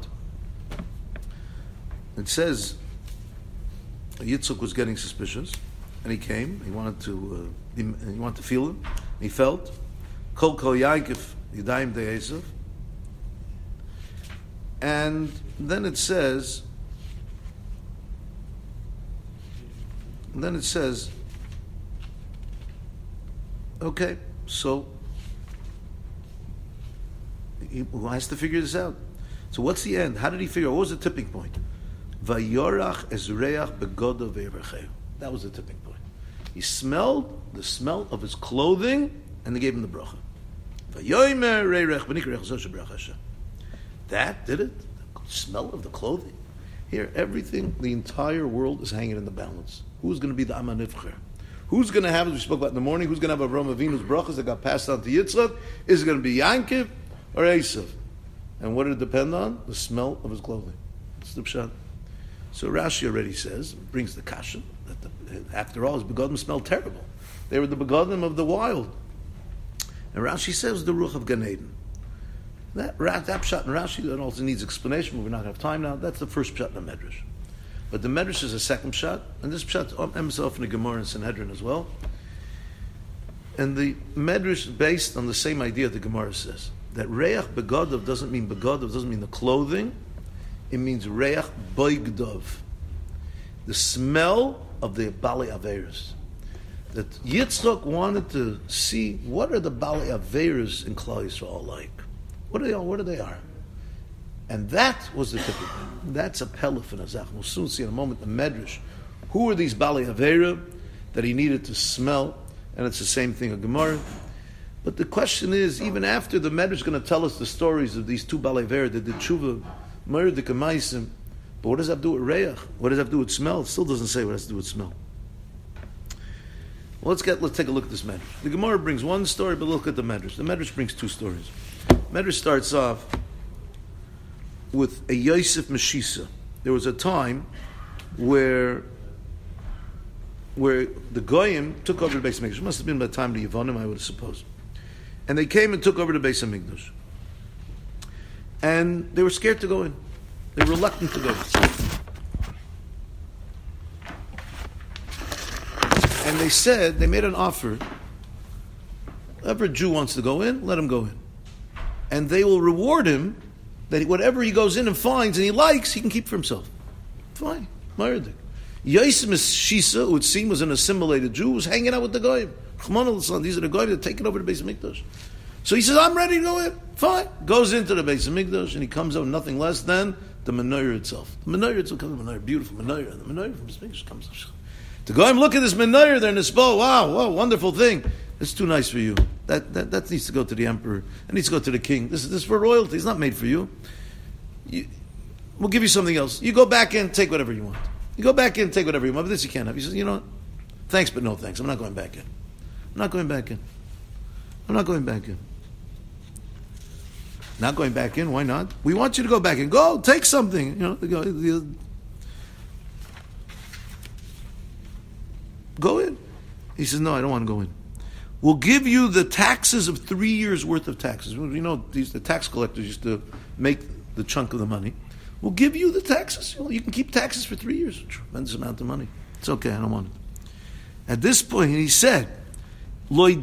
It says Yitzchak was getting suspicious, and he came. He wanted to feel him. He felt Kol Yaakov Yadayim De'esav. And then it says, okay, so he has to figure this out. So what's the end? How did he figure out? What was the tipping point? Vayorach ezreach begodo ve'eracheu. That was the tipping point. He smelled the smell of his clothing, and they gave him the bracha. Vayomer reirech b'nikrech zoshe bracha Hashem. That did it. The smell of the clothing. Here, everything, the entire world is hanging in the balance. Who's going to be the Amma Nivcher? Who's going to have, as we spoke about in the morning, who's going to have Avraham Avinu's brachas that got passed on to Yitzchak? Is it going to be Yankiv or Esav? And what did it depend on? The smell of his clothing. That's the pshat. So Rashi already says, brings the kasha, that after all, his begodim smelled terrible. They were the begodim of the wild. And Rashi says the ruach of Gan Eden. That pshat in Rashi, that also needs explanation, but we're not going to have time now. That's the first pshat in the Medrash. But the Medrash is a second pshat, and this pshat himself in the Gemara and Sanhedrin as well. And the Medrash is based on the same idea the Gemara says. That Reach Begadov doesn't mean Begadov, doesn't mean the clothing. It means Reach Boigdov. The smell of the Bali Averis. That Yitzchak wanted to see what are the Bali Averis in Klal Yisrael like. What are they? And that was the typical. That's a pelif in Azach. We'll soon see in a moment the Medrash. Who are these Bali Avera that he needed to smell? And it's the same thing in Gemara. But the question is, even after the Medrash is going to tell us the stories of these two Bali Avera that did tshuva, Murdik and Maisim, but what does that do with Reach? What does that do with smell? It still doesn't say what it has to do with smell. Well, let's take a look at this Medrash. The Gemara brings one story, but look at the Medrash. The Medrash brings two stories. Medrash starts off with a Yosef Meshisa. There was a time where the Goyim took over the Beis Hamikdash. It must have been by the time of the Yevonim, I would suppose. And they came and took over the Beis Hamikdash. And they were scared to go in. They were reluctant to go in. And they made an offer. Whoever Jew wants to go in, let him go in. And they will reward him that whatever he goes in and finds and he likes, he can keep for himself. Fine. Maradik. Yosef Shisa, who it seemed was an assimilated Jew, was hanging out with the Goyim. These are the Goyim that are taking over the Beis Hamikdash. So he says, I'm ready to go in. Fine. Goes into the Beis Hamikdash and he comes out with nothing less than the menorah itself. The menorah itself comes, menorah, beautiful menorah. And the menorah from the Beis Hamikdash comes. To go and look at this menorah there in this bow. Wow, wonderful thing. It's too nice for you. That needs to go to the emperor. It needs to go to the king. This is for royalty. It's not made for you. We'll give you something else. You go back in, take whatever you want. You go back in, take whatever you want. But this you can't have. He says, you know what? Thanks, but no thanks. I'm not going back in. Not going back in. Why not? We want you to go back in. Go, take something. Go in. He says, no, I don't want to go in. We'll give you the taxes of 3 years worth of taxes. The tax collectors used to make the chunk of the money. We'll give you the taxes. You can keep taxes for 3 years. A tremendous amount of money. It's okay, I don't want it. At this point, he said, is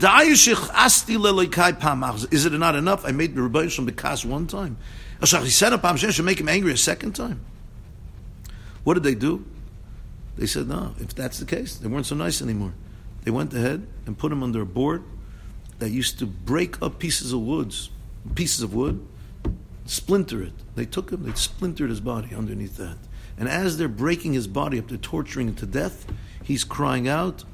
it not enough? I made the Rebbeinu Shalom Bekas one time. Should make him angry a second time. What did they do? They said, no, if that's the case, they weren't so nice anymore. They went ahead and put him under a board that used to break up pieces of wood, splinter it. They took him, they splintered his body underneath that. And as they're breaking his body up, they're torturing him to death, he's crying out,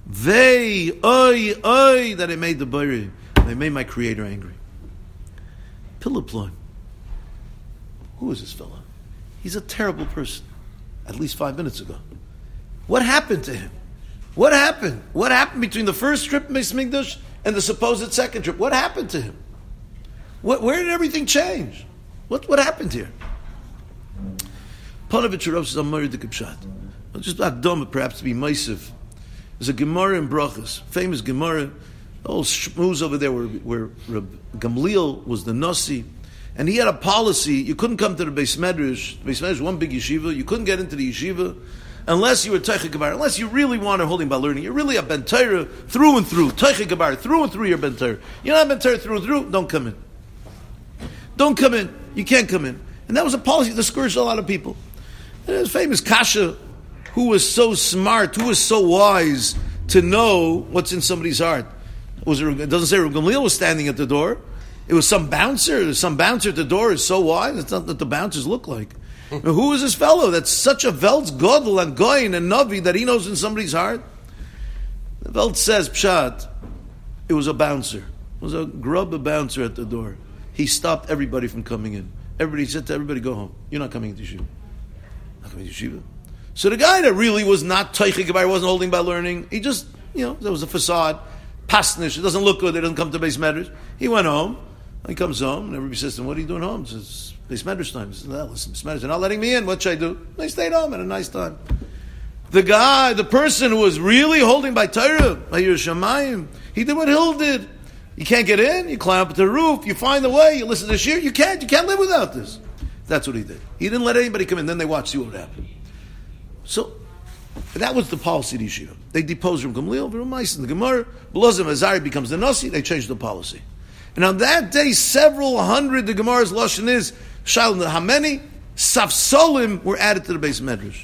that I made the Bari. They made my Creator angry. Piliploim. Who is this fellow? He's a terrible person. At least 5 minutes ago. What happened to him? What happened? What happened between the first trip in Beis Hamikdash and the supposed second trip? What happened to him? Where did everything change? What happened here? Panovich Rav says, Amari de Kipshat. Just Akdom, perhaps to be Meisiv. There's a Gemara in Brachas, famous Gemara. The whole shmooze over there where Gamliel was the Nasi. And he had a policy, you couldn't come to the Beis Medrash. The Beis Medrash, one big yeshiva. You couldn't get into the yeshiva unless you were Teichei Gebar, unless you really wanted holding by learning. You're really a Ben Torah through and through. Teichei Gebar, through and through, you're Ben Torah. You're not Ben Torah through and through, don't come in. Don't come in. You can't come in. And that was a policy that discouraged a lot of people. And there's famous Kasha, who was so smart, who was so wise to know what's in somebody's heart. It doesn't say Rav Gamliel was standing at the door. It was some bouncer. Some bouncer at the door is so wise. It's not that the bouncers look like. Who is this fellow that's such a Veltz Godel and Goyin and Navi that he knows in somebody's heart? The Veltz says, Pshat, it was a bouncer. It was a bouncer at the door. He stopped everybody from coming in. Everybody said to everybody, go home. You're not coming into yeshiva. Not coming into yeshiva. So the guy that really was not Teichei Gebar, wasn't holding by learning, he just, there was a facade, pasnish, it doesn't look good, it doesn't come to Beis Medrash. He went home. He comes home, and everybody says to him, what are you doing home? He says, Beis Medrash time. He says, no, listen, Beis Medrash, they're not letting me in. What should I do? And they stayed home at a nice time. The person who was really holding by Torah, by Yerushalayim, he did what Hill did. You can't get in, you climb up to the roof, you find the way, you listen to shir, you can't live without this. That's what he did. He didn't let anybody come in, then they watched, see what would happen. So that was the policy of the yeshiva. They deposed Rav Gamliel, V'Ramais, and the Gemara. Belazim Azari becomes the Nasi. They changed the policy. And on that day, several hundred, the Gemara's lashon is Shail how many Safsolim were added to the base medrash.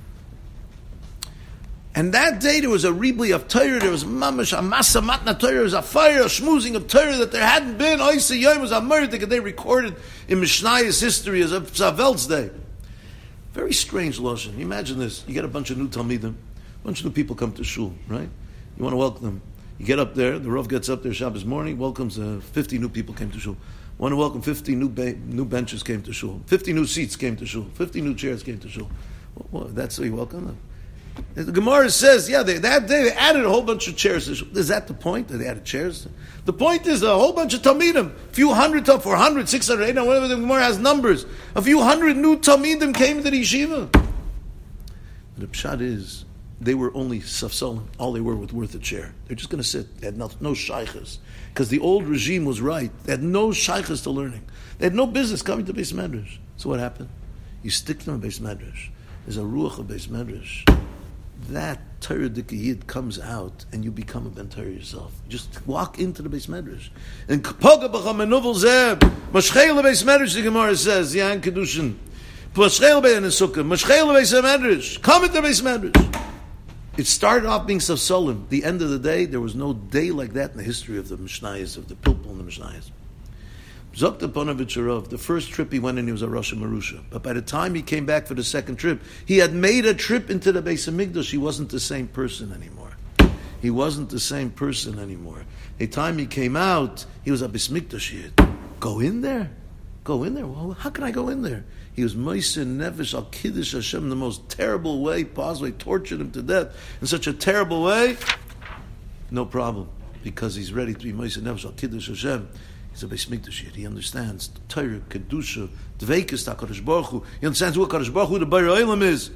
And that day there was a ribli of Torah, there was mamash, a masa matna Torah, there was a fire, a schmoozing of Torah that there hadn't been. Oisa Yom was a murder that they recorded in Mishnayos history as a Savel's day. Very strange lashon. Imagine this: you get a bunch of new talmidim, a bunch of new people come to shul, right? You want to welcome them. You get up there, the Rav gets up there Shabbos morning, welcomes 50 new people came to shul. Want to welcome 50 new benches came to shul, 50 new seats came to shul, 50 new chairs came to shul. Well, that's how you welcome them. The Gemara says, that day they added a whole bunch of chairs. Is that the point? That they added chairs? The point is a whole bunch of Talmidim, a few hundred, 400, 600, 800, whatever the Gemara has numbers. A few hundred new Talmidim came to the yeshiva. The pshat is, they were only safsolim. All they were was worth a chair. They're just going to sit. They had no shaykhs. Because the old regime was right. They had no shaykhs to learning. They had no business coming to Beis Medrash. So what happened? You stick them in Beis Medrash. There's a ruach of Beis Medrash. That Torah Dikayid comes out and you become a Ben Torah yourself. Just walk into the Beis Medrash. And Poga B'cham Menuvel Zeb, Mashchei Beis Medrash, the Gemara says, Yan Kedushin, Mashchei Beis Nesukkah, Mashchei Beis Medrash, come into Beis Medrash. It started off being Safsolim. The end of the day, there was no day like that in the history of the Mishnayos, of the Pilpul and the Mishnayos. Zokta Ponovitch Rav, the first trip he went in, he was a Rosh Marusha. But by the time he came back for the second trip, he had made a trip into the Beis HaMikdash. He wasn't the same person anymore. He wasn't the same person anymore. The time he came out, he was a Beis Mikdash Yid. Go in there? Go in there? Well, how can I go in there? He was Moiseh Nefesh al Kiddush Hashem in the most terrible way possible. He tortured him to death in such a terrible way. No problem. Because he's ready to be Moiseh Nefesh al Kiddush Hashem. He's a Beis Mikdash Yid. He understands Torah, Kedusha, Dveikus, HaKadosh Baruch Hu. He understands who HaKadosh Baruch Hu, the Bari Olam is.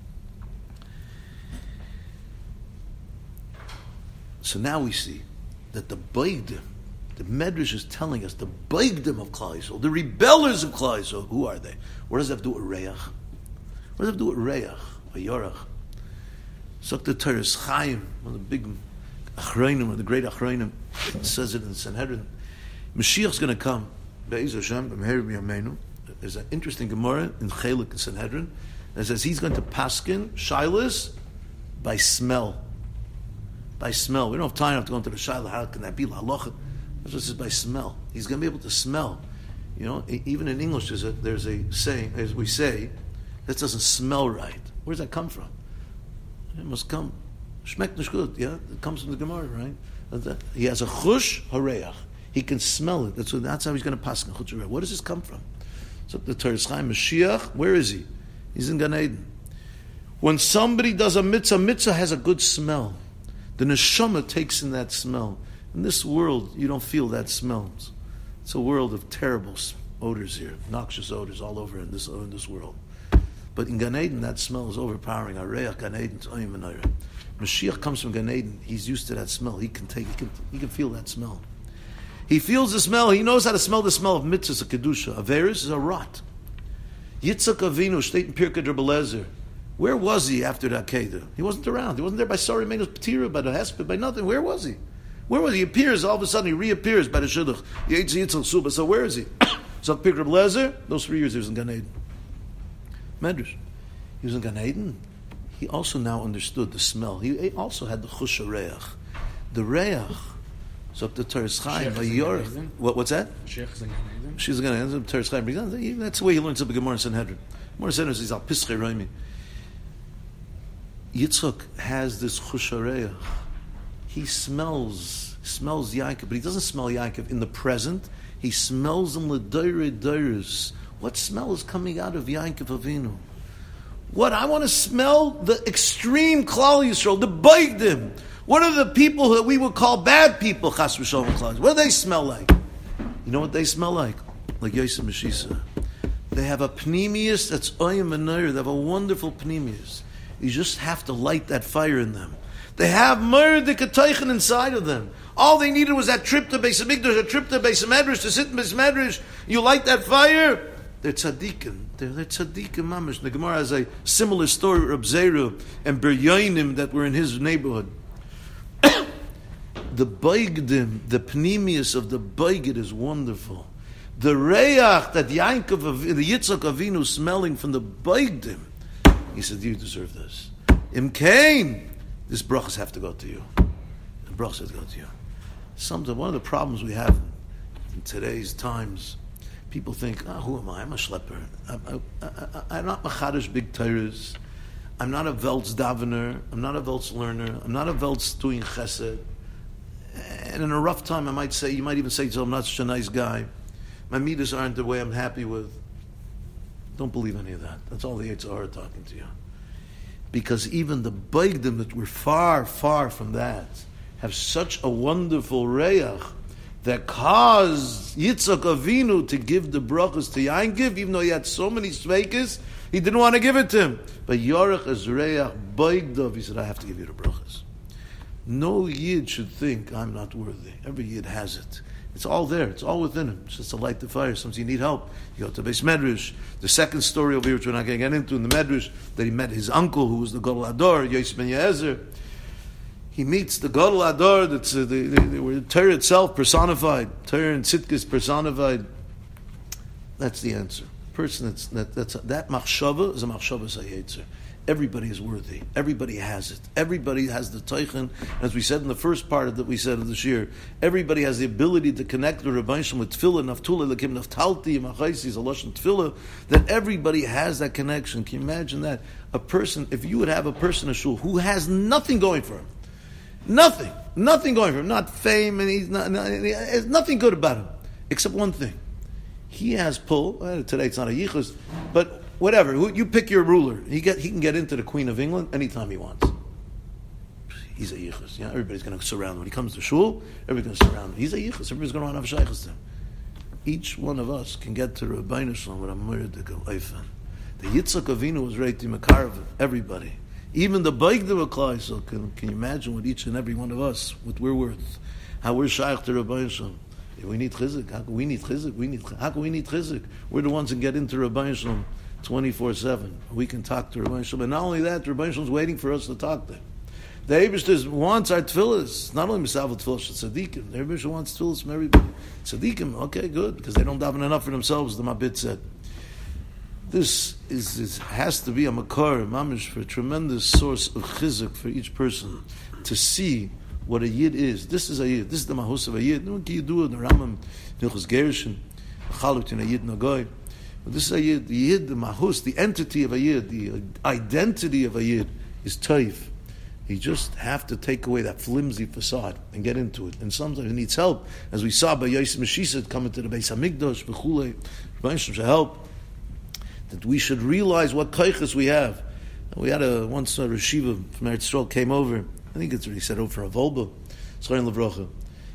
So now we see that the Beigdim, the Medrash is telling us, the Beigdim of Klal Yisrael, the rebellers of Klal Yisrael, who are they? What does that have to do with Reach? What does that have to do with Reach, or Yorach? Sokta Torah Chaim, one of the big Achreinim, one of the great Achreinim, says it in the Sanhedrin. Mashiach's going to come. Be'ez Hashem, b'meher b'yameinu. There's an interesting Gemara in Chelik and Sanhedrin that says he's going to paskin shilas by smell. By smell. We don't have time to go into the shilah. How can that be? Halacha. That's what it says by smell. He's going to be able to smell. You know, even in English there's a saying, as we say, that doesn't smell right. Where does that come from? It must come. Shmeckt nish gut. Yeah, it comes from the Gemara, right? He has a chush hareach. He can smell it. That's how he's going to pass. Where does this come from? So the Torah Chaim Mashiach, where is he? He's in Gan Eden. When somebody does a mitzvah has a good smell. The neshama takes in that smell. In this world, you don't feel that smell. It's a world of terrible odors here, noxious odors all over in this world. But in Gan Eden, that smell is overpowering. Areach Gan Eden, Tzayim and Ayra. Mashiach comes from Gan Eden. He's used to that smell. He can feel that smell. He feels the smell. He knows how to smell the smell of mitzvahs, a kedusha. Averis is a rot. Yitzchak Avinu, state in Pirkei Rebbe Lezer. Where was he after the Akedah? He wasn't around. He wasn't there by Sari Menos Petira, by the Hesped, by nothing. Where was he? Where was he? He appears, all of a sudden he reappears by the Shidduch. Yitzchak Suba. So where is he? So Pirkei Rebbe Lezer, those 3 years he was in Gan Eden. Medrash. He was in Gan Eden. He also now understood the smell. He also had the Chush HaReach. The Reach. So the Torah Chaim, what's that? She's going to answer the Torah Chaim. That's the way he learns up a Gemara in Sanhedrin. Gemara in Sanhedrin is al Pischei Raimi. Yitzchak has this Chush HaReach. He smells Yaakov, but he doesn't smell Yaakov in the present. He smells him l'doirei doiros. What smell is coming out of Yaakov Avinu? What? I want to smell the extreme Klal Yisrael, the Beigdim. What are the people that we would call bad people, Chas v'Shalom Klal Yisrael? What do they smell like? You know what they smell like? Like Yosef Meshisa. They have a pneumius that's oyim and noir. They have a wonderful pneumius. You just have to light that fire in them. They have murder ketaychen inside of them. All they needed was that trip to Beis HaMikdash, a trip to Beis HaMedrash, to sit in Beis HaMedrash. You light that fire, They're tzaddikim. They're tzaddikim mamish. The Gemara has a similar story with Reb Zeru and Biryonim that were in his neighborhood. The Baigdim, the pnimius of the Baigid is wonderful. The Reach that the Yitzchak Avinu smelling from the Baigdim, he said, you deserve this. Imkain, this brachas have to go to you. The brachas have to go to you. One of the problems we have in today's times, people think, who am I? I'm a schlepper. I'm not machadish big Torahs. I'm not a Welts davener. I'm not a Welts learner. I'm not a Welts doing chesed. And in a rough time, you might even say, I'm not such a nice guy. My midas aren't the way I'm happy with. Don't believe any of that. That's all the Yetzer Hara talking to you. Because even the Baigdim that were far, far from that have such a wonderful reach that caused Yitzchak Avinu to give the brachas to Yain Giv, even though he had so many sveikas, he didn't want to give it to him. But Yorech as reach Baigdav, he said, I have to give you the brachas. No Yid should think I'm not worthy. Every Yid has it. It's all there. It's all within him. It's just to light the fire. Sometimes you need help. You go to Beis Medrash. The second story over here, which we're not going to get into in the Medrash, that he met his uncle, who was the Gadol Ador, Yosef ben Yezer. He meets the Gadol Ador. That's the Torah itself personified. Torah and Tzidkis personified. That's the answer. Person that machshava is a machshava sayetzer. Everybody is worthy. Everybody has it. Everybody has the teichen. As we said in the first part of that we said of this year, everybody has the ability to connect the Rebbeinu Shalom with tefillah, naftula, lekim naftalti, machaysis, aloshin tefillah. That everybody has that connection. Can you imagine that? A person, if you would have a person in shul who has nothing going for him, nothing going for him, not fame, and there's nothing good about him except one thing. He has pull. Today it's not a yichus, but whatever. You pick your ruler. He can get into the Queen of England anytime he wants. He's a yichus. Yeah, everybody's going to surround him. When he comes to shul, everybody's going to surround him. He's a yichus. Everybody's going to want to have shaychus to him. Each one of us can get to Rebbeinu Shalom with a murder leifen. The Yitzchak Avinu was ready to makarv everybody. Even the Baigdim Aklai. So can you imagine what each and every one of us, what we're worth, how we're shaykh to Rebbeinu Shalom. We need chizuk. How can we need chizuk? How can we need chizuk? We're the ones that get into Rebbeinu Shalom 24/7. We can talk to Rebbeinu Shalom. And not only that, Rebbeinu Shalom is waiting for us to talk to him. The Eibishter wants our tefillahs. Not only Misavel tefillah, tzaddikim. The Eibishter wants tefillahs from everybody. Tzaddikim, okay, good, because they don't daven enough for themselves, the Mabit said. This has to be a makar, mamish, for a tremendous source of chizuk for each person to see what a yid is. This is a yid. This is the mahus of a yid. No one can do it. The Rambam, Hilchos Gerushin, Chaluk in a yid nagoy. But this is a yid. The yid, the mahus, the entity of a yid, the identity of a yid is taif. You just have to take away that flimsy facade and get into it. And sometimes it needs help, as we saw by Yosef Meshisad coming to the Beis Hamikdash, v'chulei. Rebbeinu Shalom should help. That we should realize what kaiches we have. We had once a Reshiva from Eretz Yisrael came over. I think it's already said over a Volba. Zchayin Levrocha.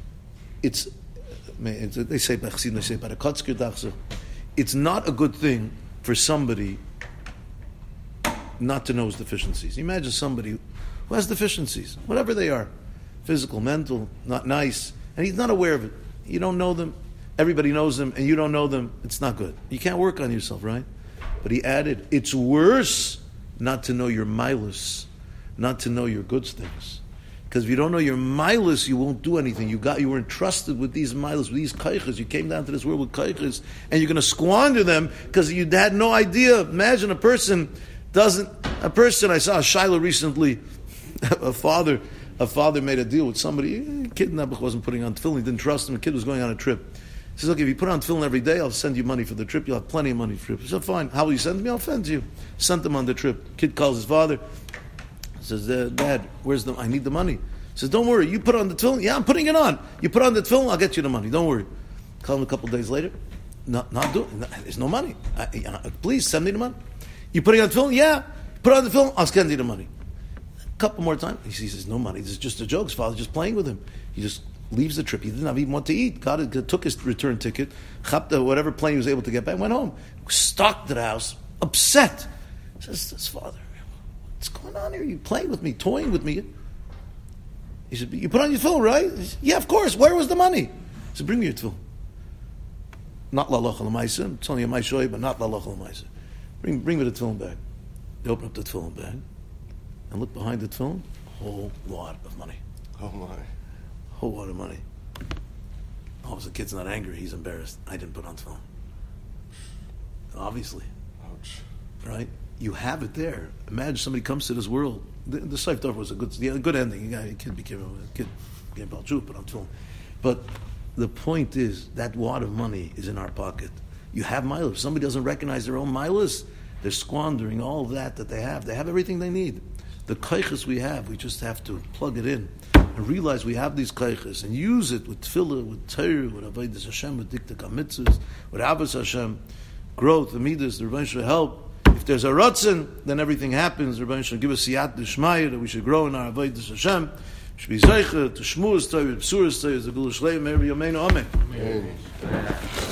They say by Chassid, they say by the Kotzker Dachser. It's not a good thing for somebody not to know his deficiencies. Imagine somebody who has deficiencies, whatever they are, physical, mental, not nice, and he's not aware of it. You don't know them, everybody knows them, and you don't know them. It's not good. You can't work on yourself, right? But he added, it's worse not to know your milus, not to know your good things. Because if you don't know your milus, you won't do anything. You were entrusted with these milus, with these kaiches. You came down to this world with kaiches, and you're going to squander them because you had no idea. Imagine a person, I saw a Shiloh recently, a father made a deal with somebody. A kid wasn't putting on tefillin, he didn't trust him. The kid was going on a trip. He says, okay, if you put on tefillin every day, I'll send you money for the trip. You'll have plenty of money for the trip. He said, fine. How will you send me? I'll send you. Sent him on the trip. Kid calls his father. Says, Dad, I need the money. He says, don't worry, you put on the tefillin? Yeah, I'm putting it on. You put on the tefillin, I'll get you the money. Don't worry. Call him a couple of days later. Not doing. There's no money. Please, send me the money. You putting on the tefillin? Yeah. Put on the tefillin, I'll send you the money. A couple more times. He says, no money. This is just a joke. His father's just playing with him. He just leaves the trip. He didn't even want to eat. Took his return ticket, chapta, whatever plane he was able to get back, went home. Stalked to the house, upset. He says, his father, what's going on here? You playing with me, toying with me? He said, you put on your tefillin, right? He said, yeah, of course. Where was the money? He said, bring me your tefillin. not la'locha l'maisa. I'm telling you my shoy, but not la'locha l'maisa. Bring me the tefillin bag. They open up the tefillin bag and look behind the tefillin. Whole lot of money. Oh my. Whole lot of money. Oh, the kid's not angry. He's embarrassed. I didn't put on tefillin. Obviously. Ouch. Right? You have it there. Imagine somebody comes to this world. The Seif Dov was a good ending. A kid became Balchuk, but I'm tefillin. But the point is, that wad of money is in our pocket. You have milas. If somebody doesn't recognize their own milas, they're squandering all of that they have. They have everything they need. The kaiches we have, we just have to plug it in and realize we have these kaiches and use it with tefillah, with Torah, with avodas Hashem, with diktuk hamitzvos, with ahavas Hashem, growth, the midas, the Rebbeinu should help. If there's a ratzon, then everything happens. The Rebbeinu should give us siyat d'shmaya that we should grow in our avodas Hashem. Should be zeicha to shmuas Torah, b'suras Torah, the gula shleim, every yomeinu, amen.